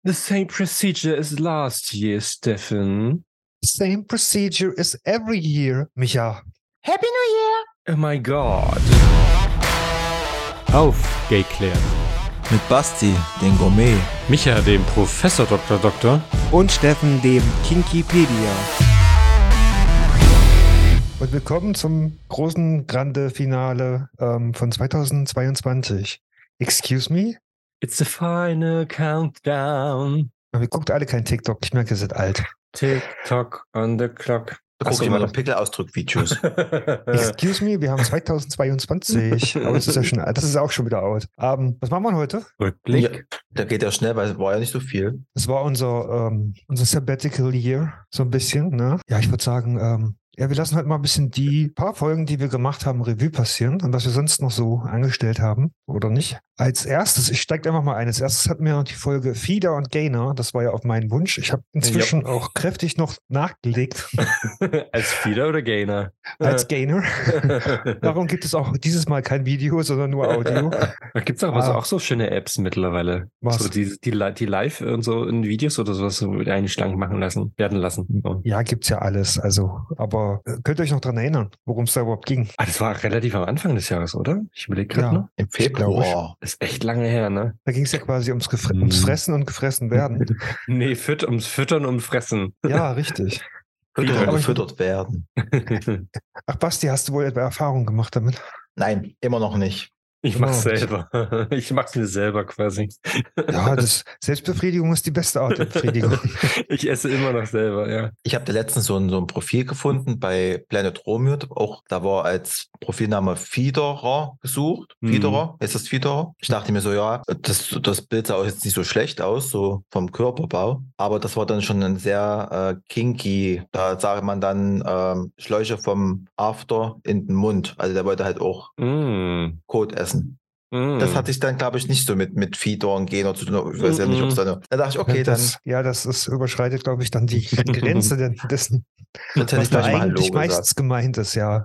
The same procedure as last year, Stefan. Same procedure as every year, Micha. Happy New Year! Oh my God. Aufgeklärt. Mit Basti, den Gourmet. Micha, dem Professor Doktor. Und Steffen, dem Kinkipedia. Und willkommen zum großen Grande-Finale von 2022. Excuse me? It's the final countdown. Aber ihr guckt alle kein TikTok. Ich merke, ihr seid alt. TikTok on the clock. Da guck ich mal noch Pickelausdruck-Videos. Excuse me, wir haben 2022. Aber das ist auch schon wieder out. Was machen wir heute? Rückblick. Ja, da geht ja schnell, weil es war ja nicht so viel. Das war unser Sabbatical Year, so ein bisschen, ne? Ja, ich würde sagen, wir lassen heute mal ein bisschen die paar Folgen, die wir gemacht haben, Revue passieren und was wir sonst noch so angestellt haben, oder nicht? Als erstes, ich steige einfach mal ein. Als erstes hatten wir noch die Folge Feeder und Gainer. Das war ja auf meinen Wunsch. Ich habe inzwischen auch kräftig noch nachgelegt. Als Feeder oder Gainer? Als Gainer. Darum gibt es auch dieses Mal kein Video, sondern nur Audio. Da gibt es auch so schöne Apps mittlerweile. Was? So die live und so in Videos oder sowas so einen schlank werden lassen. So. Ja, gibt's ja alles. Also, aber könnt ihr euch noch dran erinnern, worum es da überhaupt ging? Das war relativ am Anfang des Jahres, oder? Ich überlege gerade noch. Im Februar. Das ist echt lange her, ne? Da ging es ja quasi ums Fressen und gefressen werden. Nee, ums Füttern und Fressen. Ja, richtig. Gefüttert werden. Ach, Basti, hast du wohl etwa Erfahrung gemacht damit? Nein, immer noch nicht. Ich mach's selber. Ich mach's mir selber quasi. Ja, Selbstbefriedigung ist die beste Art der Befriedigung. Ich esse immer noch selber, ja. Ich habe da letztens so ein Profil gefunden bei Planet Romeo. Auch da war als Profilname Fiederer gesucht. Fiederer? Ist das Fiederer? Ich dachte mir so, ja, das Bild sah auch jetzt nicht so schlecht aus, so vom Körperbau. Aber das war dann schon ein sehr kinky. Da sah man dann Schläuche vom After in den Mund. Also der wollte halt auch Kot essen. Das hatte ich dann, glaube ich, nicht so mit Fieder und Gainer zu tun. Ich weiß ja nicht, ob es da dachte ich, okay, das überschreitet, glaube ich, dann die Grenze dessen, was da eigentlich meistens gemeint ist, ja.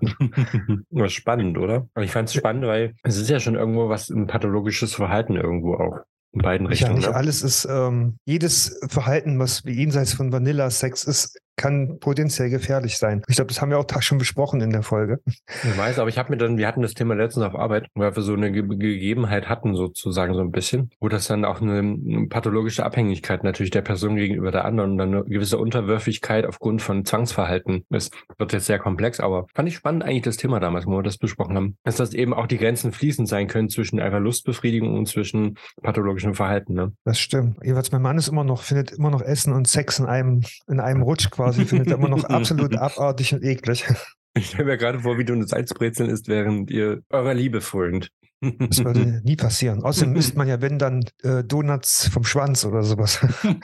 Ja, spannend, oder? Aber ich fand es spannend, weil es ist ja schon irgendwo was ein pathologisches Verhalten irgendwo auch. In beiden Richtungen. Ja, nicht alles ist, jedes Verhalten, was jenseits von Vanilla-Sex ist, kann potenziell gefährlich sein. Ich glaube, das haben wir auch schon besprochen in der Folge. Ich weiß, aber wir hatten das Thema letztens auf Arbeit, weil wir so eine Gegebenheit hatten sozusagen so ein bisschen, wo das dann auch eine pathologische Abhängigkeit natürlich der Person gegenüber der anderen und dann eine gewisse Unterwürfigkeit aufgrund von Zwangsverhalten ist. Wird jetzt sehr komplex, aber fand ich spannend eigentlich das Thema damals, wo wir das besprochen haben, dass das eben auch die Grenzen fließend sein können zwischen einer Lustbefriedigung und zwischen pathologischem Verhalten. Ne? Das stimmt. Jeweils mein Mann findet immer noch Essen und Sex in einem Rutsch quasi, findet er immer noch absolut abartig und eklig. Ich stelle mir gerade vor, wie du eine Salzbrezeln isst, während ihr eurer Liebe frönt. Das würde nie passieren. Außerdem isst man ja, wenn dann Donuts vom Schwanz oder sowas.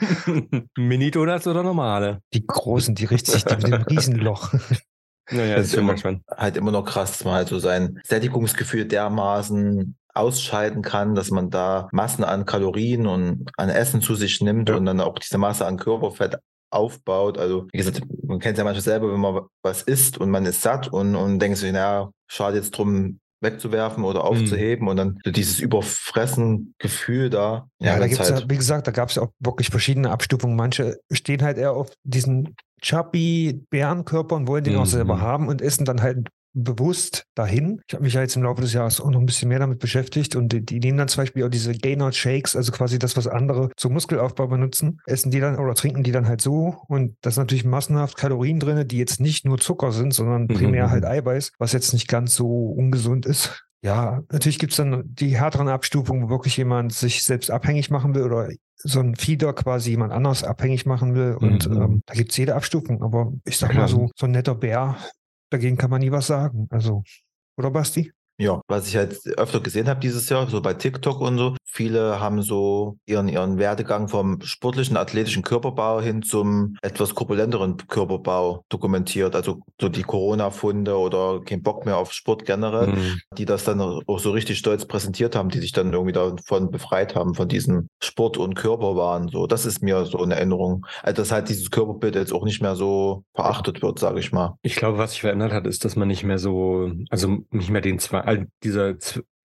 Mini-Donuts oder normale? Die großen, die mit dem Riesenloch. Naja, das ist schon manchmal halt immer noch krass, dass man halt so sein Sättigungsgefühl dermaßen ausschalten kann, dass man da Massen an Kalorien und an Essen zu sich nimmt und dann auch diese Masse an Körperfett aufbaut. Also wie gesagt, man kennt es ja manchmal selber, wenn man was isst und man ist satt und denkt sich, naja, schade jetzt drum wegzuwerfen oder aufzuheben und dann so dieses Überfressen-Gefühl da. Ja, da gibt es ja, wie gesagt, da gab es ja auch wirklich verschiedene Abstufungen. Manche stehen halt eher auf diesen chubby Bärenkörper und wollen den auch selber haben und essen dann halt bewusst dahin. Ich habe mich ja jetzt im Laufe des Jahres auch noch ein bisschen mehr damit beschäftigt und die nehmen dann zum Beispiel auch diese Gainer-Shakes, also quasi das, was andere zum Muskelaufbau benutzen, essen die dann oder trinken die dann halt so und da sind natürlich massenhaft Kalorien drin, die jetzt nicht nur Zucker sind, sondern primär halt Eiweiß, was jetzt nicht ganz so ungesund ist. Ja, natürlich gibt es dann die härteren Abstufungen, wo wirklich jemand sich selbst abhängig machen will oder so ein Feeder quasi jemand anders abhängig machen will und da gibt es jede Abstufung, aber ich sag mal so ein netter Bär, dagegen kann man nie was sagen. Also, oder Basti? Ja, was ich halt öfter gesehen habe dieses Jahr, so bei TikTok und so, viele haben so ihren Werdegang vom sportlichen, athletischen Körperbau hin zum etwas korpulenteren Körperbau dokumentiert. Also so die Corona-Funde oder kein Bock mehr auf Sport generell, die das dann auch so richtig stolz präsentiert haben, die sich dann irgendwie davon befreit haben, von diesem Sport- und Körperwahn. So, das ist mir so eine Erinnerung. Also dass halt dieses Körperbild jetzt auch nicht mehr so verachtet wird, sage ich mal. Ich glaube, was sich verändert hat, ist, dass man nicht mehr so, also nicht mehr dieser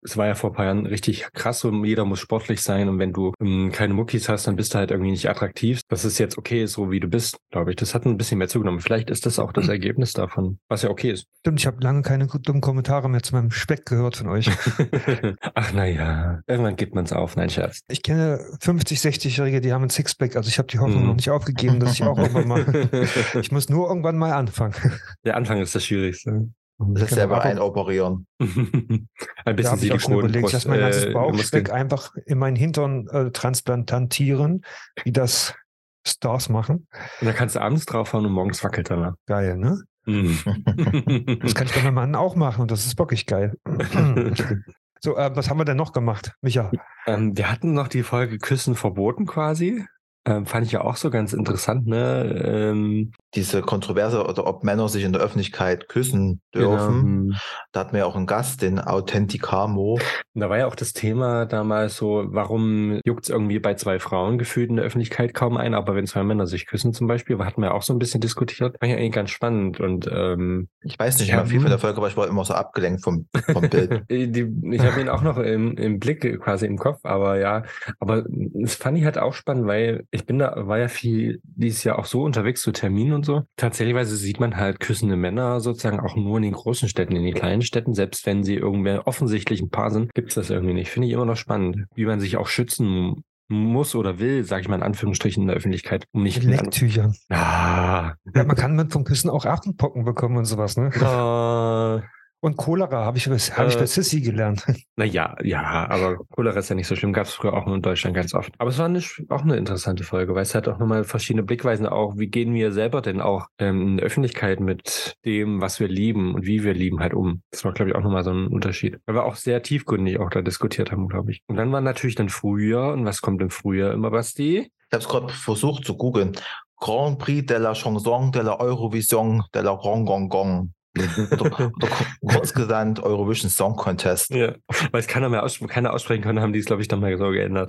es war ja vor ein paar Jahren richtig krass, so jeder muss sportlich sein und wenn du keine Muckis hast, dann bist du halt irgendwie nicht attraktiv. Dass es jetzt okay ist, so wie du bist, glaube ich. Das hat ein bisschen mehr zugenommen. Vielleicht ist das auch das Ergebnis davon, was ja okay ist. Stimmt, ich habe lange keine dummen Kommentare mehr zu meinem Speck gehört von euch. Ach naja, irgendwann gibt man es auf. Nein, Scherz. Ich kenne 50-, 60-Jährige, die haben ein Sixpack, also ich habe die Hoffnung noch nicht aufgegeben, dass ich auch irgendwann mal, ich muss nur irgendwann mal anfangen. Der Anfang ist das Schwierigste. Das selber einoperieren. Ein Da bisschen habe ich auch schon überlegt, dass mein ganzes Bauchspeck Muskeln. einfach in meinen Hintern transplantieren, wie das Stars machen. Und dann kannst du abends draufhauen und morgens wackelt danach. Geil, ne? Das kann ich bei meinem Mann auch machen und das ist wirklich geil. So, was haben wir denn noch gemacht, Micha? Wir hatten noch die Folge Küssen verboten quasi. Fand ich ja auch so ganz interessant, ne? Diese Kontroverse oder ob Männer sich in der Öffentlichkeit küssen dürfen. Genau. Da hatten wir ja auch einen Gast, den Authenticamo. Und da war ja auch das Thema damals so, warum juckt es irgendwie bei zwei Frauen gefühlt in der Öffentlichkeit kaum ein, aber wenn zwei Männer sich küssen zum Beispiel, hatten wir auch so ein bisschen diskutiert. Fand ich eigentlich ganz spannend und ich weiß nicht mehr viel von der Folge, aber ich war immer so abgelenkt vom Bild. Ich habe ihn auch noch im Blick quasi im Kopf, aber ja, aber das fand ich halt auch spannend, weil war ja viel dieses Jahr auch so unterwegs zu Terminen und so. Tatsächlich sieht man halt küssende Männer sozusagen auch nur in den großen Städten, in den kleinen Städten, selbst wenn sie irgendwie offensichtlich ein Paar sind, gibt es das irgendwie nicht. Finde ich immer noch spannend, wie man sich auch schützen muss oder will, sage ich mal in Anführungsstrichen in der Öffentlichkeit, um nicht mit Lecktüchern. Ja, man kann vom Küssen auch Affenpocken bekommen und sowas, ne? Und Cholera habe ich bei Sissi gelernt. Naja, ja, aber Cholera ist ja nicht so schlimm. Gab es früher auch nur in Deutschland ganz oft. Aber es war auch eine interessante Folge, weil es hat auch nochmal verschiedene Blickweisen auch. Wie gehen wir selber denn auch in der Öffentlichkeit mit dem, was wir lieben und wie wir lieben halt um? Das war, glaube ich, auch nochmal so ein Unterschied. Weil wir auch sehr tiefgründig auch da diskutiert haben, glaube ich. Und dann war natürlich dann Frühjahr. Und was kommt im Frühjahr immer, Basti? Ich habe es gerade versucht zu googeln. Grand Prix de la Chanson de la Eurovision de la Rongongong. Oder kurz genannt Eurovision Song Contest. Ja, weil es keiner aussprechen können, haben die es, glaube ich, dann mal so geändert.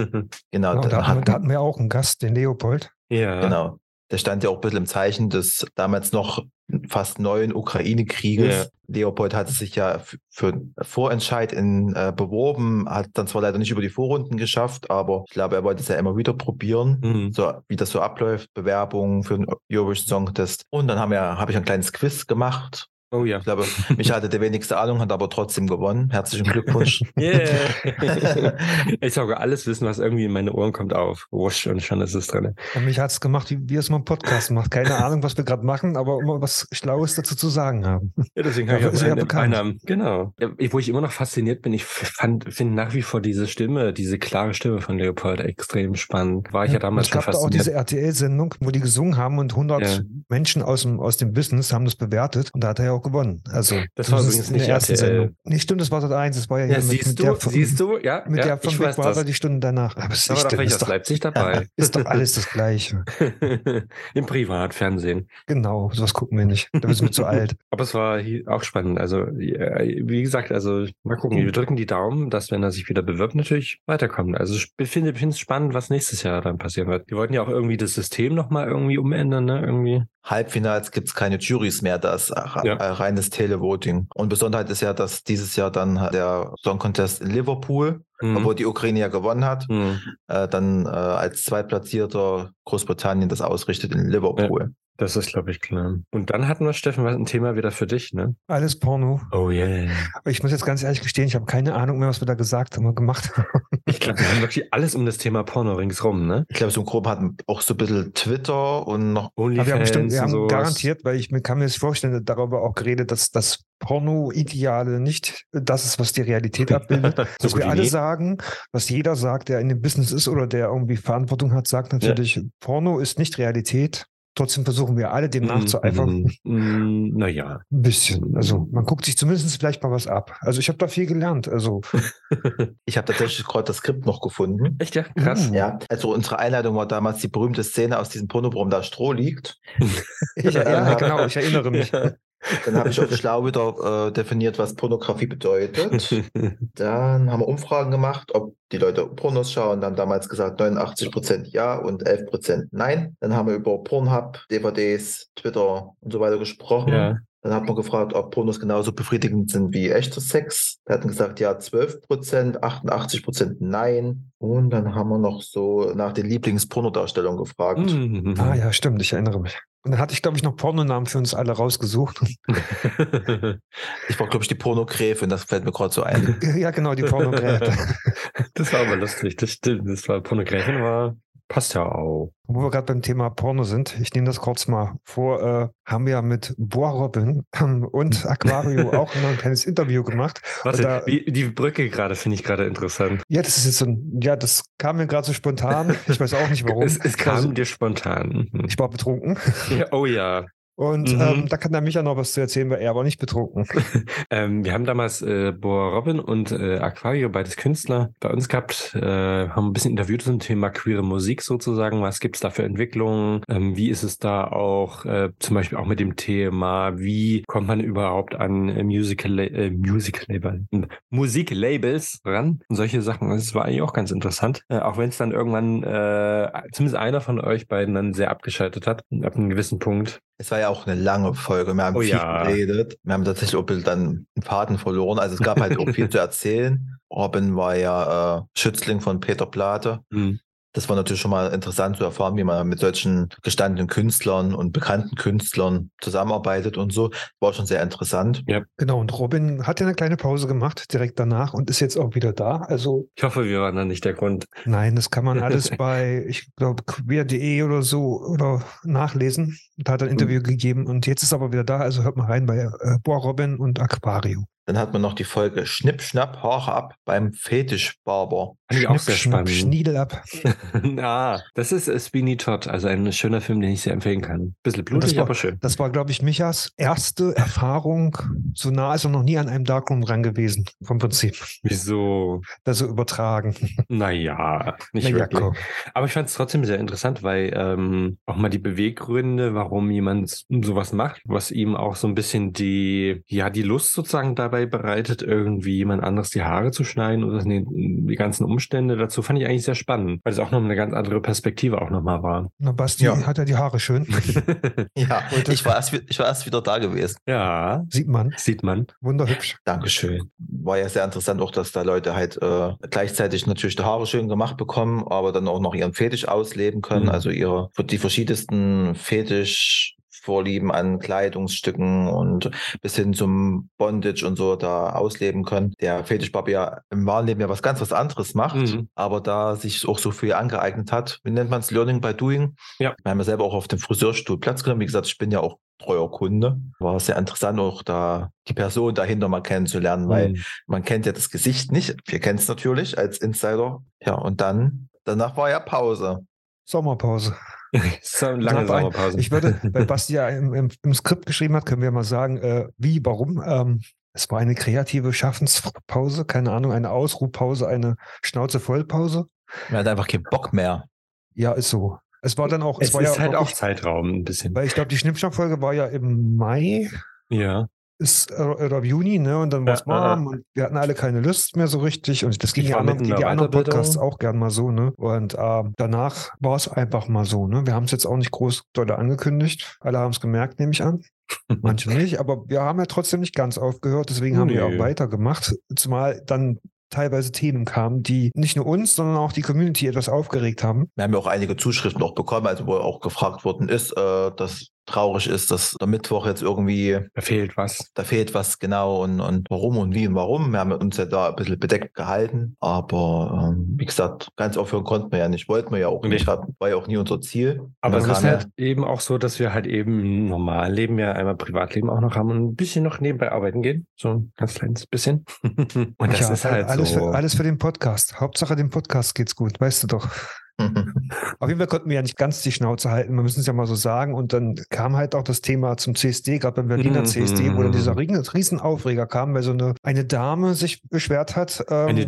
Genau. Da hatten wir auch einen Gast, den Leopold. Ja. Genau. Der stand ja auch ein bisschen im Zeichen des damals noch fast neuen Ukraine-Krieges. Ja. Leopold hatte sich ja für Vorentscheid beworben, hat dann zwar leider nicht über die Vorrunden geschafft, aber ich glaube, er wollte es ja immer wieder probieren, so wie das so abläuft, Bewerbung für den Eurovision Song Contest. Und dann habe ich ein kleines Quiz gemacht. Oh ja. Ich glaube, Micha hatte die wenigste Ahnung, hat aber trotzdem gewonnen. Herzlichen Glückwunsch. Yeah. Ich sage, alles Wissen, was irgendwie in meine Ohren kommt, auf. Wusch, und schon ist es drin. Und mich hat es gemacht, wie es mal einen Podcast macht. Keine Ahnung, was wir gerade machen, aber immer was Schlaues dazu zu sagen haben. Ja, deswegen habe ich auch sehr bekannt. Namen. Genau. Wo ich immer noch fasziniert bin, ich finde nach wie vor diese klare Stimme von Leopold extrem spannend. War ich ja damals schon fasziniert. Es gab da auch diese RTL-Sendung, wo die gesungen haben und 100 Menschen aus dem Business haben das bewertet und da hat er ja auch gewonnen. Also das war übrigens nicht erste RTL. Sendung. Nicht stimmt, das war Sat 1, das war ja hier siehst du, ja, mit der von Big Brother die Stunden danach. Aber es ist doch Leipzig dabei. Ist doch alles das Gleiche. Im Privatfernsehen. Genau, sowas gucken wir nicht. Da sind wir zu alt. Aber es war auch spannend. Also, wie gesagt, mal gucken. Wir drücken die Daumen, dass, wenn er sich wieder bewirbt, natürlich weiterkommt. Also, ich finde es spannend, was nächstes Jahr dann passieren wird. Die wollten ja auch irgendwie das System nochmal irgendwie umändern, ne? Irgendwie. Halbfinals gibt es keine Juries mehr, das reines Televoting. Und Besonderheit ist ja, dass dieses Jahr dann der Song Contest in Liverpool, obwohl die Ukraine ja gewonnen hat, dann als Zweitplatzierter Großbritannien das ausrichtet in Liverpool. Ja. Das ist, glaube ich, klar. Und dann hatten wir, Steffen, ein Thema wieder für dich, ne? Alles Porno. Oh yeah. Ich muss jetzt ganz ehrlich gestehen, ich habe keine Ahnung mehr, was wir da gesagt haben und gemacht haben. Ich glaube, wir haben wirklich alles um das Thema Porno ringsrum, ne? Ich glaube, so grob hatten auch so ein bisschen Twitter und noch OnlyFans. Wir haben sowas. Garantiert, weil ich kann mir das vorstellen, darüber auch geredet, dass das Porno-Ideale nicht das ist, was die Realität abbildet. Dass wir alle sagen, was jeder sagt, der in dem Business ist oder der irgendwie Verantwortung hat, sagt natürlich, Porno ist nicht Realität. Trotzdem versuchen wir alle, dem nachzueifern. Naja. Ein bisschen. Also man guckt sich zumindest vielleicht mal was ab. Also ich habe da viel gelernt. Also ich habe tatsächlich gerade das Skript noch gefunden. Echt, ja? Krass. Ja, also unsere Einleitung war damals die berühmte Szene aus diesem Porno, worum da Stroh liegt. Genau, ich erinnere mich. Dann habe ich auch schlau wieder definiert, was Pornografie bedeutet. Dann haben wir Umfragen gemacht, ob die Leute Pornos schauen. Dann haben damals gesagt 89% ja und 11% nein. Dann haben wir über Pornhub, DVDs, Twitter und so weiter gesprochen. Ja. Dann hat man gefragt, ob Pornos genauso befriedigend sind wie echter Sex. Wir hatten gesagt, ja, 12%, 88% nein. Und dann haben wir noch so nach den Lieblingspornodarstellungen gefragt. Mhm. Ah ja, stimmt, ich erinnere mich. Und dann hatte ich, glaube ich, noch Pornonamen für uns alle rausgesucht. Ich war, glaube ich, die Pornogräfin, das fällt mir gerade so ein. Ja, genau, die Pornogräte. Das war aber lustig, das stimmt. Das war Pornogräfin, aber passt ja auch. Wo wir gerade beim Thema Porno sind, ich nehme das kurz mal vor, haben wir ja mit Boa Robin und Aquario auch noch ein kleines Interview gemacht. Warte, Da, die Brücke gerade finde ich gerade interessant. ja, das ist jetzt so ein, ja, das kam mir gerade so spontan. Ich weiß auch nicht warum. Es kam dir spontan. Ich war betrunken. Ja, oh ja. Und Mhm. da kann der Micha noch was zu erzählen, weil er war nicht betrunken. Wir haben damals Boa Robin und Aquario, beides Künstler, bei uns gehabt, haben ein bisschen interviewt zum Thema queere Musik sozusagen. Was gibt's da für Entwicklungen? Wie ist es da auch, zum Beispiel auch mit dem Thema, wie kommt man überhaupt an Musiklabels ran? Und solche Sachen. Das war eigentlich auch ganz interessant. Auch wenn es dann irgendwann, zumindest einer von euch beiden dann sehr abgeschaltet hat, ab einem gewissen Punkt. Es war ja auch eine lange Folge. Wir haben viel geredet. Wir haben tatsächlich auch dann einen Faden verloren. Also es gab halt auch viel zu erzählen. Robin war ja Schützling von Peter Plate. Mhm. Das war natürlich schon mal interessant zu erfahren, wie man mit solchen gestandenen Künstlern und bekannten Künstlern zusammenarbeitet und so. War schon sehr interessant. Ja. Genau, und Robin hat ja eine kleine Pause gemacht, direkt danach, und ist jetzt auch wieder da. Also Ich hoffe, wir waren da nicht der Grund. nein, das kann man alles bei, ich glaube, queer.de oder so oder nachlesen. Da hat er ein Interview gegeben und jetzt ist er aber wieder da. Also hört mal rein bei Boa Robin und Aquario. Dann hat man noch die Folge Schnipp, Schnapp, Haare ab beim Fetischbarber. Fand ich auch sehr spannend. Schniedel ab. Das ist Sweeney Todd, also ein schöner Film, den ich sehr empfehlen kann. Bisschen blutig, aber schön. Das war, glaube ich, Michas erste Erfahrung. So nah ist er noch nie an einem Darkroom ran gewesen, vom Prinzip. Wieso? Das so übertragen. Naja, nicht Naja, wirklich. komm. Aber ich fand es trotzdem sehr interessant, weil auch mal die Beweggründe, warum jemand sowas macht, was ihm auch so ein bisschen die Lust sozusagen dabei bereitet, irgendwie jemand anderes die Haare zu schneiden oder die ganzen Umstände dazu, fand ich eigentlich sehr spannend, weil es auch noch eine ganz andere Perspektive auch nochmal war. Na, Basti hat ja die Haare schön. Ja, ich war erst wieder da gewesen. Ja, Sieht man. Wunderhübsch. Dankeschön. War ja sehr interessant auch, dass da Leute halt gleichzeitig natürlich die Haare schön gemacht bekommen, aber dann auch noch ihren Fetisch ausleben können, also die verschiedensten Fetischvorlieben an Kleidungsstücken und bis hin zum Bondage und so da ausleben können. Der Fetischbarber ja im wahren Leben ja was anderes macht, aber da sich auch so viel angeeignet hat. Wie nennt man es? Learning by doing. Ja. Wir haben ja selber auch auf dem Friseurstuhl Platz genommen. Wie gesagt, ich bin ja auch treuer Kunde. War sehr interessant, auch da die Person dahinter mal kennenzulernen, weil man kennt ja das Gesicht nicht. Wir kennen es natürlich als Insider. Ja, und danach war ja Pause. Sommerpause. So eine lange Sommerpause. Ich würde, weil Basti ja im Skript geschrieben hat, können wir mal sagen, warum. Es war eine kreative Schaffenspause, keine Ahnung, eine Ausruhpause, eine Schnauze-voll-Pause. Man hat einfach keinen Bock mehr. Ja, ist so. Es war dann auch, es war ist ja halt wirklich, auch Zeitraum ein bisschen. weil ich glaube, die Schnippschnapp-Folge war ja im Mai. Ja. Oder im Juni, ne? Und dann war es warm und wir hatten alle keine Lust mehr so richtig. Und das ging ja die anderen Podcasts auch gern mal so, ne? Und danach war es einfach mal so, ne? Wir haben es jetzt auch nicht groß doll angekündigt. Alle haben es gemerkt, nehme ich an. Manche nicht, aber wir haben ja trotzdem nicht ganz aufgehört, deswegen haben wir auch weitergemacht. Zumal dann teilweise Themen kamen, die nicht nur uns, sondern auch die Community etwas aufgeregt haben. Wir haben ja auch einige Zuschriften auch bekommen, also wo auch gefragt worden ist, dass traurig ist, dass der Mittwoch jetzt irgendwie... Da fehlt was, genau, und warum und wie und warum. Wir haben uns ja da ein bisschen bedeckt gehalten, aber wie gesagt, ganz aufhören konnten wir ja nicht, wollten wir ja auch nicht, war ja auch nie unser Ziel. Aber es ist halt eben auch so, dass wir halt eben im normalen Leben ja einmal Privatleben auch noch haben und ein bisschen noch nebenbei arbeiten gehen, so ein ganz kleines bisschen. Und das ist halt alles für den Podcast. Hauptsache dem Podcast geht's gut, weißt du doch. Auf jeden Fall konnten wir ja nicht ganz die Schnauze halten, wir müssen es ja mal so sagen. Und dann kam halt auch das Thema zum CSD, gerade beim Berliner CSD, wo dann dieser Riesenaufreger kam, weil so eine Dame sich beschwert hat,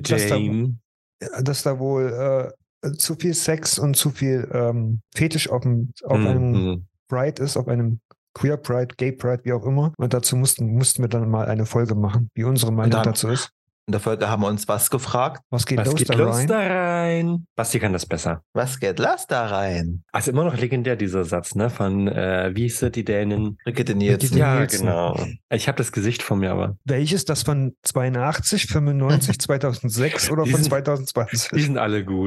dass da wohl zu viel Sex und zu viel Fetisch auf einem Pride ist, auf einem Queer Pride, Gay Pride, wie auch immer. Und dazu mussten wir dann mal eine Folge machen, wie unsere Meinung dazu ist. In der Folge haben wir uns was gefragt. Was geht Was los geht da los rein? da rein? Basti kann das besser. Was geht los da rein? Also immer noch legendär, dieser Satz, ne? Von, wie hieß sie, die Dänin? Brigitte Nielsen. Ja, Ja, Nielsen. genau. Ich habe das Gesicht vor mir, aber Welches? Das von 82, 95, 2006 oder Die von sind- 2020? die sind alle gut.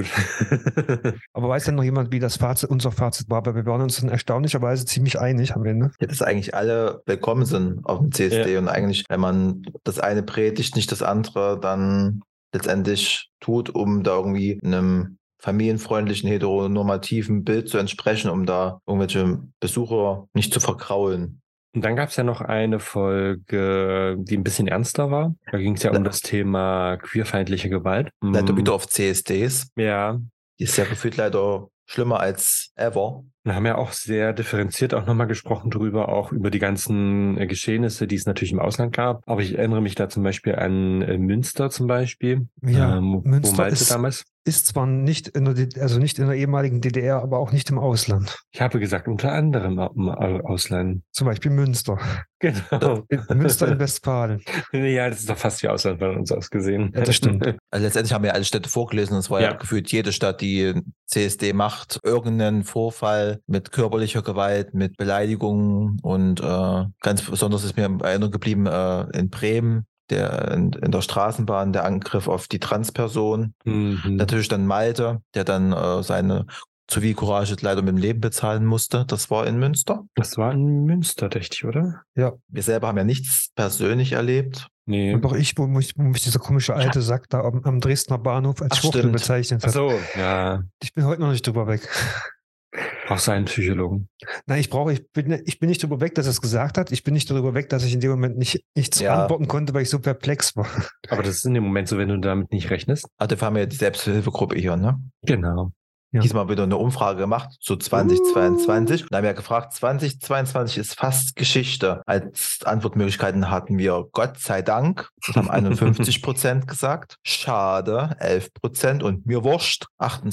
Aber weiß denn noch jemand, wie das Fazit, unser Fazit war? Weil wir waren uns dann erstaunlicherweise ziemlich einig am Ende. Ja, dass eigentlich alle willkommen sind auf dem CSD und eigentlich, wenn man das eine predigt, nicht das andere, dann letztendlich tut, um da irgendwie einem familienfreundlichen, heteronormativen Bild zu entsprechen, um da irgendwelche Besucher nicht zu vergraulen. Und dann gab es ja noch eine Folge, die ein bisschen ernster war. Da ging es ja um das Thema queerfeindliche Gewalt. Leider wieder auf CSDs. Ja, Die ist ja gefühlt leider schlimmer als ever. wir haben ja auch sehr differenziert auch nochmal gesprochen drüber, auch über die ganzen Geschehnisse, die es natürlich im Ausland gab. Aber ich erinnere mich da zum Beispiel an Münster zum Beispiel, Ja, wo Münster Malte ist- damals. Ist zwar nicht in der, also nicht in der ehemaligen DDR, aber auch nicht im Ausland. Ich habe gesagt, unter anderem im Ausland. Zum Beispiel Münster. Genau. Münster in Westfalen. Ja, das ist doch fast wie Ausland von uns aus gesehen. Ja, das stimmt. Also letztendlich haben wir alle Städte vorgelesen und es war ja Ja. gefühlt jede Stadt, die CSD macht, irgendeinen Vorfall mit körperlicher Gewalt, mit Beleidigungen und ganz besonders ist mir in Erinnerung geblieben in Bremen, in der Straßenbahn, der Angriff auf die Transperson. Mhm. Natürlich dann Malte, der dann seine Zivilcourage leider mit dem Leben bezahlen musste. Das war in Münster. Das war in Münster, dachte ich, oder? Wir selber haben ja nichts persönlich erlebt. Nee. Und auch ich, wo mich dieser komische alte Sack da am Dresdner Bahnhof als Ach, Schwuchtel stimmt. bezeichnet Ach hat. so, ja. Ich bin heute noch nicht drüber weg. Brauchst du einen Psychologen. Nein, ich bin nicht drüber weg, dass er es gesagt hat. Ich bin nicht darüber weg, dass ich in dem Moment nichts Ja. antworten konnte, weil ich so perplex war. Aber das ist in dem Moment so, wenn du damit nicht rechnest. Also dafür haben wir ja die Selbsthilfegruppe hier, ne? Genau. Ja. Diesmal wieder eine Umfrage gemacht zu 2022. Und da haben wir gefragt, 2022 ist fast Geschichte. Als Antwortmöglichkeiten hatten wir Gott sei Dank, das haben 51% gesagt. Schade, 11% und mir wurscht,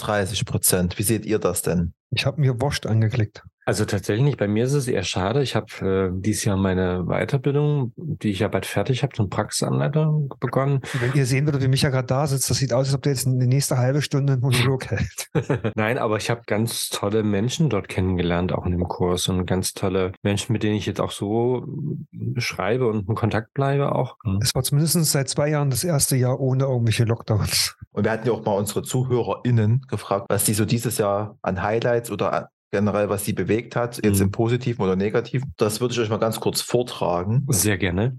38%. Wie seht ihr das denn? Ich habe mir Wurst angeklickt. Also tatsächlich nicht. Bei mir ist es eher schade. Ich habe dieses Jahr meine Weiterbildung, die ich ja bald fertig habe, zum Praxisanleiter begonnen. Wenn ihr sehen würdet, wie Micha gerade da sitzt, das sieht aus, als ob der jetzt die nächste halbe Stunde einen Monolog hält. Nein, aber ich habe ganz tolle Menschen dort kennengelernt, auch in dem Kurs. Und ganz tolle Menschen, mit denen ich jetzt auch so schreibe und in Kontakt bleibe auch. Es war zumindest seit 2 Jahren das erste Jahr ohne irgendwelche Lockdowns. Und wir hatten ja auch mal unsere ZuhörerInnen gefragt, was die so dieses Jahr an Highlights oder generell, was sie bewegt hat, jetzt im Positiven oder Negativen. Das würde ich euch mal ganz kurz vortragen. Sehr gerne.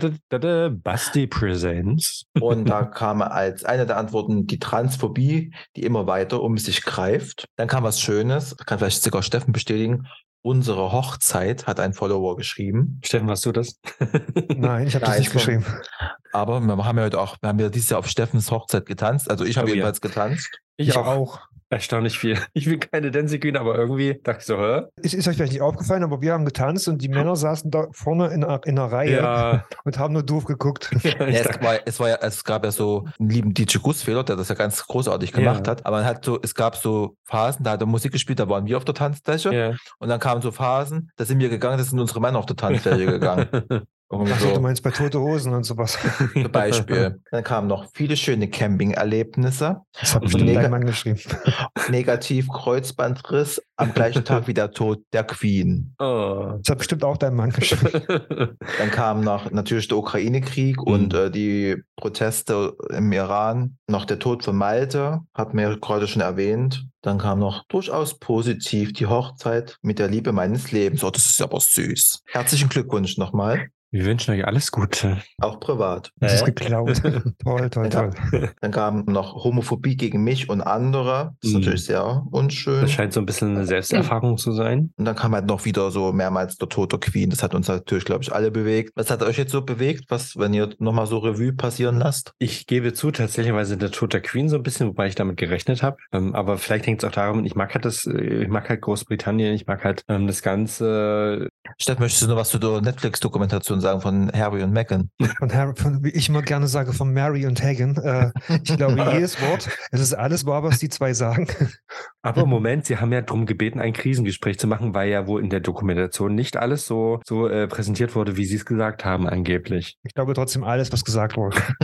Basti Presents. Und da kam als eine der Antworten die Transphobie, die immer weiter um sich greift. Dann kam was Schönes, kann vielleicht sogar Steffen bestätigen. Unsere Hochzeit hat ein Follower geschrieben. Steffen, warst du das? Nein, ich habe das Nein, nicht geschrieben. Aber wir haben ja dieses Jahr auf Steffens Hochzeit getanzt. Also ich habe Oh ja. jedenfalls getanzt. Ich auch. Erstaunlich viel. Ich will keine Dancing Queen, aber irgendwie dachte ich so, hä? Ist euch vielleicht nicht aufgefallen, aber wir haben getanzt und die Männer saßen da vorne in einer Reihe Ja. und haben nur doof geguckt. Ich Ja, dachte, es gab ja so einen lieben DJ Gussfehler, der das ja ganz großartig gemacht Ja. hat. Aber es gab so Phasen, da hat er Musik gespielt, da waren wir auf der Tanzfläche. ja. Und dann kamen so Phasen, da sind wir gegangen, da sind unsere Männer auf der Tanzfläche gegangen. Irgendwie Achso, du so. meinst bei Tote Hosen und sowas. Zum Beispiel. Dann kamen noch viele schöne Camping-Erlebnisse. Das hat bestimmt Mega- dein Mann geschrieben. Negativ Kreuzbandriss am gleichen Tag wie der Tod der Queen. Oh. Das hat bestimmt auch dein Mann geschrieben. Dann kam noch natürlich der Ukraine-Krieg und die Proteste im Iran. Noch der Tod von Malte, hat mir gerade schon erwähnt. Dann kam noch durchaus positiv die Hochzeit mit der Liebe meines Lebens. Oh, das ist aber süß. Herzlichen Glückwunsch nochmal. Wir wünschen euch alles Gute. Auch privat. Das ist geklaut. Toll, toll, Ja. toll. Dann kam noch Homophobie gegen mich und andere. Das ist natürlich sehr unschön. Das scheint so ein bisschen eine Selbsterfahrung zu sein. Und dann kam halt noch wieder so mehrmals der Tod der Queen. Das hat uns natürlich, glaube ich, alle bewegt. Was hat euch jetzt so bewegt? Was, wenn ihr nochmal so Revue passieren lasst? Ich gebe zu, tatsächlich der Tod der Queen so ein bisschen, wobei ich damit gerechnet habe. Aber vielleicht hängt es auch darum, ich mag halt Großbritannien, ich mag halt das Ganze. Steff, möchtest du noch was zu der Netflix-Dokumentation sagen von Harry und Meghan? Wie ich immer gerne sage, von Mary und Hagen. Ich glaube, jedes Wort, es ist alles wahr, was die zwei sagen. Aber im Moment, sie haben ja darum gebeten, ein Krisengespräch zu machen, weil ja wohl in der Dokumentation nicht alles so präsentiert wurde, wie sie es gesagt haben angeblich. Ich glaube trotzdem alles, was gesagt wurde.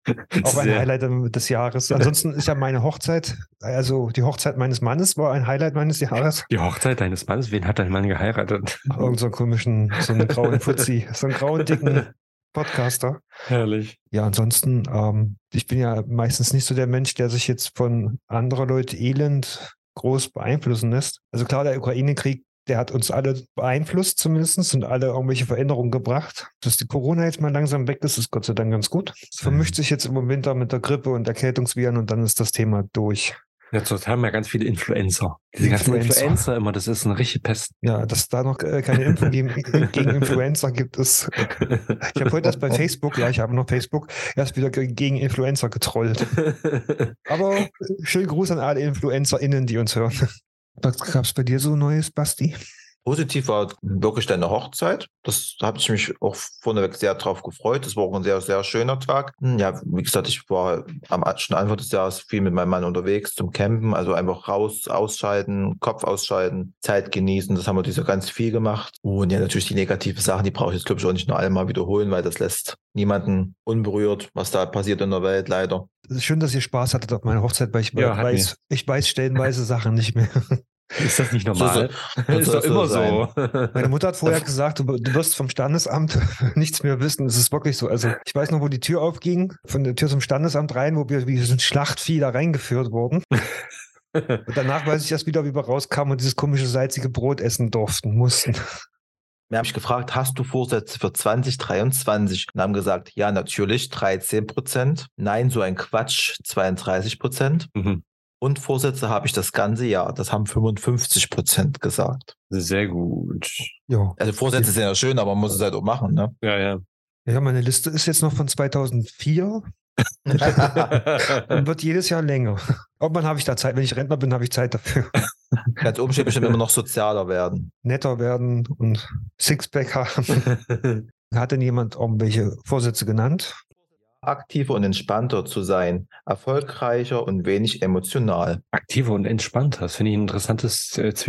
Auch ein Sehr. Highlight des Jahres. Ansonsten ist ja meine Hochzeit, also die Hochzeit meines Mannes war ein Highlight meines Jahres. Die Hochzeit deines Mannes, wen hat dein Mann geheiratet? Irgend so einen komischen, so einen grauen Fuzzi, so einen grauen, dicken Podcaster. Herrlich. Ja, ansonsten, ich bin ja meistens nicht so der Mensch, der sich jetzt von anderen Leuten elend groß beeinflussen lässt. Also klar, der Ukraine-Krieg, der hat uns alle beeinflusst zumindest und alle irgendwelche Veränderungen gebracht. Dass die Corona jetzt mal langsam weg ist, ist Gott sei Dank ganz gut. Es vermischt sich jetzt im Winter mit der Grippe und Erkältungsviren und dann ist das Thema durch. Ja, zurzeit haben ja ganz viele Influencer. Diese ganzen Influencer immer, das ist eine richtige Pest. Ja, dass es da noch keine Impfung gegen Influenza gibt, ist. Ich habe heute erst bei Facebook, ja, ich habe noch Facebook, erst wieder gegen Influencer getrollt. Aber schönen Gruß an alle InfluencerInnen, die uns hören. Was gab es bei dir so Neues, Basti? Positiv war wirklich deine Hochzeit. Da habe ich mich auch vorneweg sehr drauf gefreut. Das war auch ein sehr, sehr schöner Tag. Ja, wie gesagt, ich war schon Anfang des Jahres viel mit meinem Mann unterwegs zum Campen. Also einfach raus, ausschalten, Kopf ausschalten, Zeit genießen. Das haben wir dieses Jahr ganz viel gemacht. Und ja, natürlich die negativen Sachen, die brauche ich jetzt, glaube ich, auch nicht nur einmal wiederholen, weil das lässt niemanden unberührt, was da passiert in der Welt, leider. Es ist schön, dass ihr Spaß hattet auf meiner Hochzeit, weil ich weiß stellenweise Sachen nicht mehr. Ist das nicht normal? Ist doch immer so. Meine Mutter hat vorher gesagt, du wirst vom Standesamt nichts mehr wissen. Es ist wirklich so. Also ich weiß noch, wo die Tür aufging, von der Tür zum Standesamt rein, wo wir wie so ein Schlachtvieh da reingeführt wurden. Und danach weiß ich erst wieder, wie wir rauskamen und dieses komische salzige Brot essen mussten. Mir habe ich gefragt, hast du Vorsätze für 2023? Und haben gesagt, ja, natürlich, 13%. Nein, so ein Quatsch, 32%. Mhm. Und Vorsätze habe ich das ganze Jahr. Das haben 55% gesagt. Sehr gut. Ja. Also Vorsätze sind ja schön, aber man muss es halt auch machen, ne? Ja, ja. Ja, meine Liste ist jetzt noch von 2004 und wird jedes Jahr länger. Irgendwann habe ich da Zeit. Wenn ich Rentner bin, habe ich Zeit dafür. Ganz oben steht bestimmt immer noch sozialer werden. Netter werden und Sixpack haben. Hat denn jemand irgendwelche Vorsätze genannt? Aktiver und entspannter zu sein, erfolgreicher und wenig emotional. Aktiver und entspannter. Das finde ich ein interessantes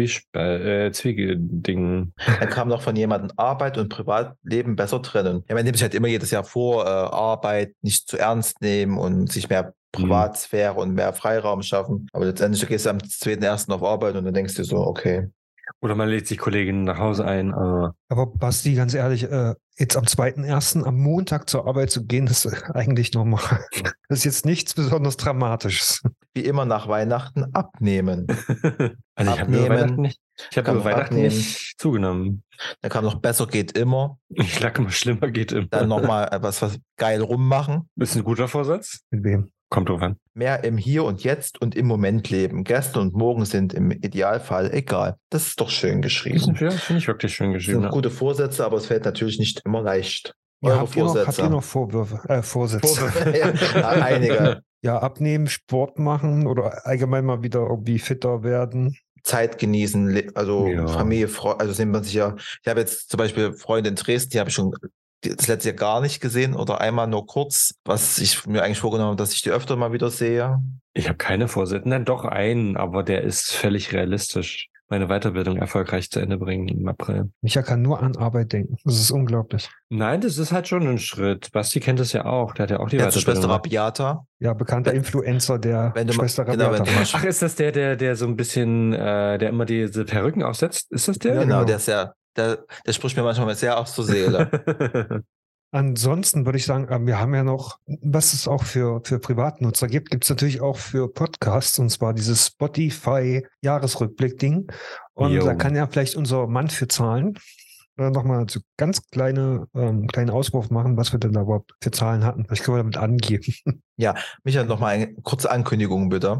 Zwiegeding. Dann kam noch von jemandem Arbeit und Privatleben besser trennen. Ja, man nimmt sich halt immer jedes Jahr vor, Arbeit nicht zu ernst nehmen und sich mehr Privatsphäre und mehr Freiraum schaffen. Aber letztendlich gehst du am 2.1. auf Arbeit und dann denkst du so, okay. Oder man lädt sich Kolleginnen nach Hause ein. Aber Basti, ganz ehrlich, jetzt am 2.1. am Montag zur Arbeit zu gehen, ist eigentlich normal. Das ist jetzt nichts besonders Dramatisches. Wie immer nach Weihnachten abnehmen. Also ich habe über Weihnachten nicht zugenommen. Dann kam noch besser geht immer. Ich lag immer schlimmer geht immer. Dann nochmal was geil rummachen. Ist ein guter Vorsatz? Mit wem? Kommt drauf an. Mehr im Hier und Jetzt und im Moment leben. Gestern und morgen sind im Idealfall egal. Das ist doch schön geschrieben. Ja, finde ich wirklich schön Das geschrieben. sind gute Vorsätze, aber es fällt natürlich nicht immer leicht. Ja, habt ihr noch Vorsätze? Vorsätze. Ja, einige. Ja, abnehmen, Sport machen oder allgemein mal wieder irgendwie fitter werden. Zeit genießen, also Ja. Familie, also sehen wir sich ja. Ich habe jetzt zum Beispiel Freunde in Dresden, die habe ich schon das letzte Jahr gar nicht gesehen oder einmal nur kurz, was ich mir eigentlich vorgenommen habe, dass ich die öfter mal wieder sehe. Ich habe keine Vorsätze. Nein, doch einen, aber der ist völlig realistisch. Meine Weiterbildung erfolgreich zu Ende bringen im April. Micha kann nur an Arbeit denken. Das ist unglaublich. Nein, das ist halt schon ein Schritt. Basti kennt das ja auch. Der hat ja auch die Ja, zur Weiterbildung. Schwester Rabiata. Ja, bekannter Influencer der Wenn du mal- Schwester genau, Rabiata. wenn du mal- Ach, ist das der so ein bisschen, der immer diese Perücken aufsetzt? Ist das der? Ja, Genau, genau. der spricht mir manchmal sehr aus zur Seele. Ansonsten würde ich sagen, wir haben ja noch, was es auch für Privatnutzer gibt, gibt es natürlich auch für Podcasts, und zwar dieses Spotify-Jahresrückblick-Ding. Und Jo. da kann ja vielleicht unser Mann für Zahlen nochmal so ganz kleinen Auswurf machen, was wir denn da überhaupt für Zahlen hatten. Vielleicht können wir damit angeben. Michael, nochmal eine kurze Ankündigung, bitte.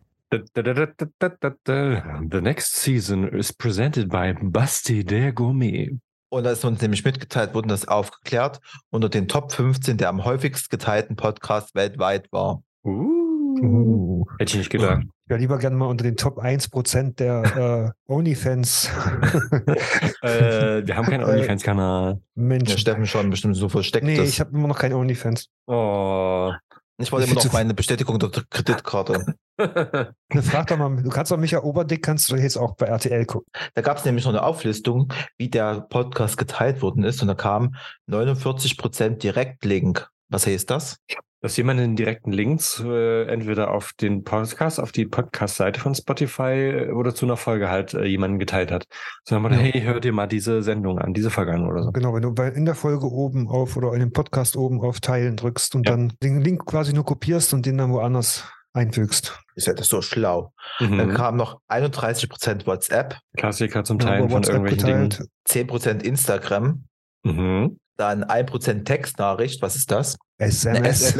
The next season is presented by Basti der Gourmet. Und da ist uns nämlich mitgeteilt worden, das aufgeklärt, unter den Top 15 der am häufigst geteilten Podcasts weltweit war. Hätte ich nicht gedacht. Ich wäre lieber gerne mal unter den Top 1% der OnlyFans Wir haben keinen OnlyFans-Kanal. Ja, Menschen. Steffen schon bestimmt so versteckt. Nee, das. ich habe immer noch keine OnlyFans. Oh. Ich wollte immer noch meine Bestätigung der Kreditkarte. Frag doch mal, du kannst doch Micha Oberdick, kannst du jetzt auch bei RTL gucken. Da gab es nämlich noch eine Auflistung, wie der Podcast geteilt worden ist. Und da kam 49% Direktlink. Was heißt das? Dass jemand den direkten Links entweder auf den Podcast, auf die Podcast-Seite von Spotify oder zu einer Folge halt jemanden geteilt hat. So haben wir hey, hör dir mal diese Sendung an, diese Folge an oder so. Genau, wenn du in der Folge oben auf oder in dem Podcast oben auf Teilen drückst und dann den Link quasi nur kopierst und den dann woanders einfügst. Ist ja das so schlau. Dann kam noch 31% WhatsApp. Klassiker zum Teilen von WhatsApp irgendwelchen geteilt. Dingen. 10% Instagram. Mhm. Dann 1% Textnachricht. Was ist das? SMS.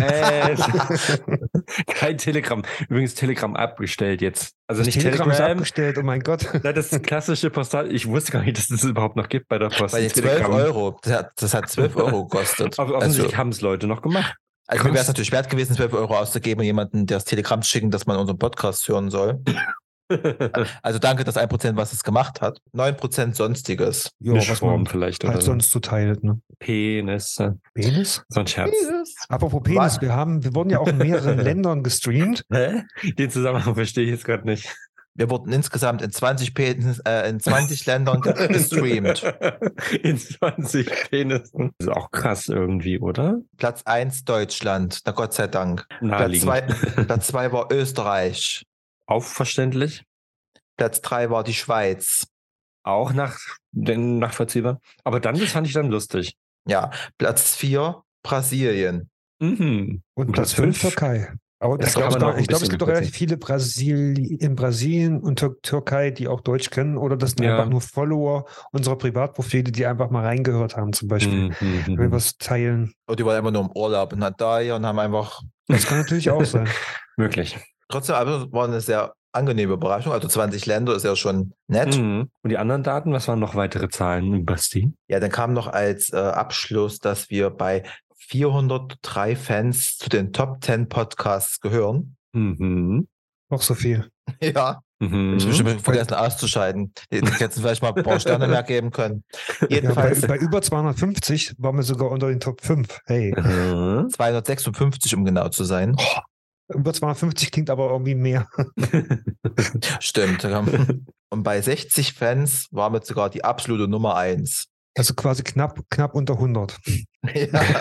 Kein Telegram. Übrigens Telegram abgestellt jetzt. Also Das nicht Telegram ist Telegram. abgestellt, oh mein Gott. Nein, das ist klassische Postal. Ich wusste gar nicht, dass es das überhaupt noch gibt bei der Post. Bei den 12 Euro. Das hat 12 Euro gekostet. Aber offensichtlich haben es Leute noch gemacht. Also mir wäre es natürlich wert gewesen, 12 Euro auszugeben und jemanden das Telegramm zu schicken, dass man unseren Podcast hören soll. Also danke, dass 1%, was es gemacht hat. 9% Sonstiges. Ja, was Mischform man vielleicht halt oder so. sonst so teilt. Ne? Penis. Penis? So ein Scherz. Apropos Penis, wir wurden ja auch in mehreren Ländern gestreamt. Hä? Den Zusammenhang verstehe ich jetzt gerade nicht. Wir wurden insgesamt in 20 Ländern gestreamt. In 20 Penissen. Das ist auch krass irgendwie, oder? Platz 1 Deutschland, na Gott sei Dank. Naheliegend. Platz 2 war Österreich. Auch verständlich. Platz 3 war die Schweiz. Auch nachvollziehbar. Aber dann, das fand ich dann lustig. Ja, Platz 4 Brasilien. Mhm. Und Platz 5 Türkei. Aber Das ich kann glaube, man auch ein es gibt bisschen doch relativ viele in Brasilien und Türkei, die auch Deutsch kennen. Oder das sind einfach nur Follower unserer Privatprofile, die einfach mal reingehört haben, zum Beispiel. Wenn wir was teilen. Oder die waren immer nur im Urlaub und da hier und haben einfach. Das kann natürlich auch sein. Möglich. Trotzdem aber war eine sehr angenehme Überraschung. Also 20 Länder ist ja schon nett. Mhm. Und die anderen Daten, was waren noch weitere Zahlen, Basti? Ja, dann kam noch als Abschluss, dass wir bei 403 Fans zu den Top 10 Podcasts gehören. Mhm. Noch so viel. Ja. Mhm. Ich habe bestimmt vergessen auszuscheiden. Die hätten vielleicht mal ein paar Sterne mehr geben können. Jedenfalls bei über 250 waren wir sogar unter den Top 5. Hey. 256, um genau zu sein. Über 250 klingt aber irgendwie mehr. Stimmt. Und bei 60 Fans waren wir sogar die absolute Nummer 1. Also quasi knapp unter 100. Ja.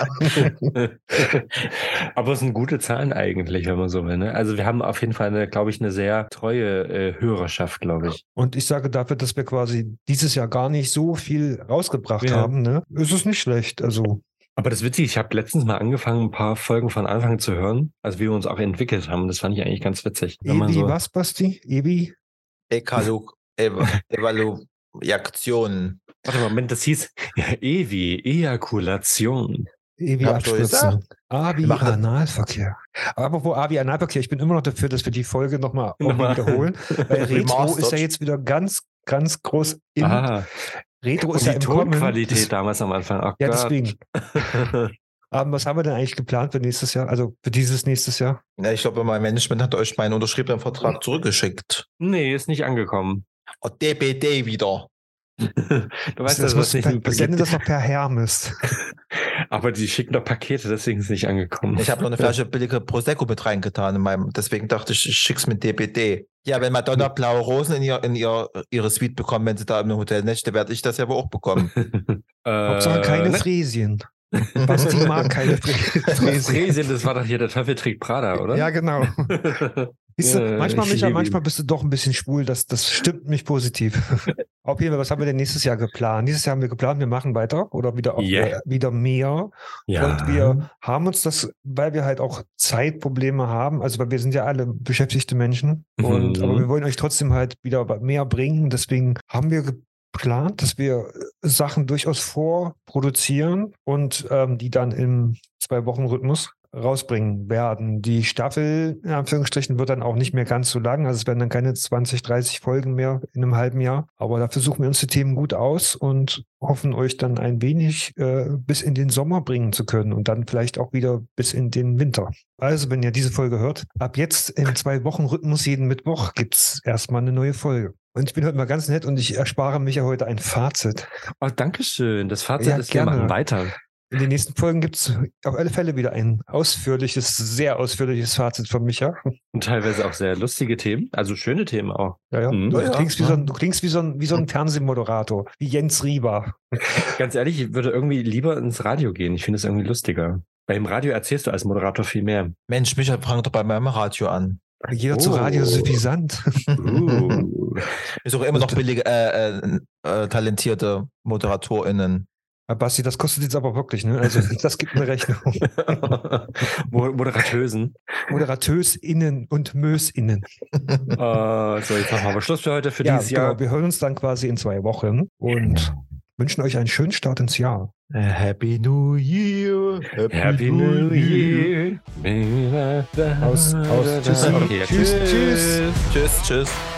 Aber es sind gute Zahlen eigentlich, wenn man so will. Ne? Also wir haben auf jeden Fall, glaube ich, eine sehr treue Hörerschaft, glaube ich. Und ich sage dafür, dass wir quasi dieses Jahr gar nicht so viel rausgebracht haben, ne? Ist es nicht schlecht. Also. Aber das ist witzig, ich habe letztens mal angefangen, ein paar Folgen von Anfang zu hören, als wir uns auch entwickelt haben. Das fand ich eigentlich ganz witzig. Was, Basti? Evaluation. Warte mal, Moment, das hieß Ejakulation. Abspritzen. Analverkehr. Aber wo Analverkehr, ich bin immer noch dafür, dass wir die Folge nochmal wiederholen. Weil Retro ist ja jetzt wieder ganz, ganz groß Retro ist ja im Kommen. Tonqualität damals am Anfang. Oh ja, deswegen. Aber was haben wir denn eigentlich geplant für nächstes Jahr? Also für dieses nächstes Jahr? Ja, ich glaube, mein Management hat euch meinen unterschriebenen Vertrag zurückgeschickt. Nee, ist nicht angekommen. Oh, DPD wieder. Du weißt, das nicht wir senden das noch per Hermes. Aber die schicken doch Pakete, deswegen ist es nicht angekommen. Ich habe noch eine Flasche billige Prosecco mit reingetan deswegen dachte ich schick's mit DPD. Ja, wenn Madonna blaue Rosen in ihre Suite bekommt, wenn sie da im Hotel nächtigt, werde ich das ja wohl auch bekommen. Hauptsache keine Fräsien. Basti mag keine Fräsien, das war doch hier der Teufel trägt Prada, oder? Ja, genau. Manchmal bist du doch ein bisschen schwul, das stimmt mich positiv. Auf jeden Fall, was haben wir denn nächstes Jahr geplant? Dieses Jahr haben wir geplant, wir machen weiter oder wieder mehr. Ja. Und wir haben uns das, weil wir halt auch Zeitprobleme haben, also weil wir sind ja alle beschäftigte Menschen, aber wir wollen euch trotzdem halt wieder mehr bringen. Deswegen haben wir geplant, dass wir Sachen durchaus vorproduzieren und die dann im 2-Wochen-Rhythmus rausbringen werden. Die Staffel, in Anführungsstrichen, wird dann auch nicht mehr ganz so lang. Also es werden dann keine 20, 30 Folgen mehr in einem halben Jahr. Aber dafür suchen wir uns die Themen gut aus und hoffen, euch dann ein wenig bis in den Sommer bringen zu können und dann vielleicht auch wieder bis in den Winter. Also, wenn ihr diese Folge hört, ab jetzt im 2-Wochen-Rhythmus jeden Mittwoch gibt es erstmal eine neue Folge. Und ich bin heute mal ganz nett und ich erspare mich ja heute ein Fazit. Oh, Dankeschön. Das Fazit ist, wir machen weiter. In den nächsten Folgen gibt es auf alle Fälle wieder ein sehr ausführliches Fazit von Micha. Und teilweise auch sehr lustige Themen, also schöne Themen auch. Ja. Du klingst wie so ein Fernsehmoderator, wie Jens Rieber. Ganz ehrlich, ich würde irgendwie lieber ins Radio gehen. Ich finde es irgendwie lustiger. Beim Radio erzählst du als Moderator viel mehr. Mensch, Micha, fang doch bei meinem Radio an. Jeder zu Radio suffisant. Ich suche immer noch billige, talentierte ModeratorInnen. Basti, das kostet jetzt aber wirklich, ne? Also das gibt eine Rechnung. Moderatösen. ModerateurInnen und MösInnen. So, jetzt machen wir aber Schluss für heute, für dieses Jahr. Genau. Wir hören uns dann quasi in 2 Wochen und wünschen euch einen schönen Start ins Jahr. Happy New Year. Happy New Year. Aus. Tschüss. Okay, Tschüss. Tschüss.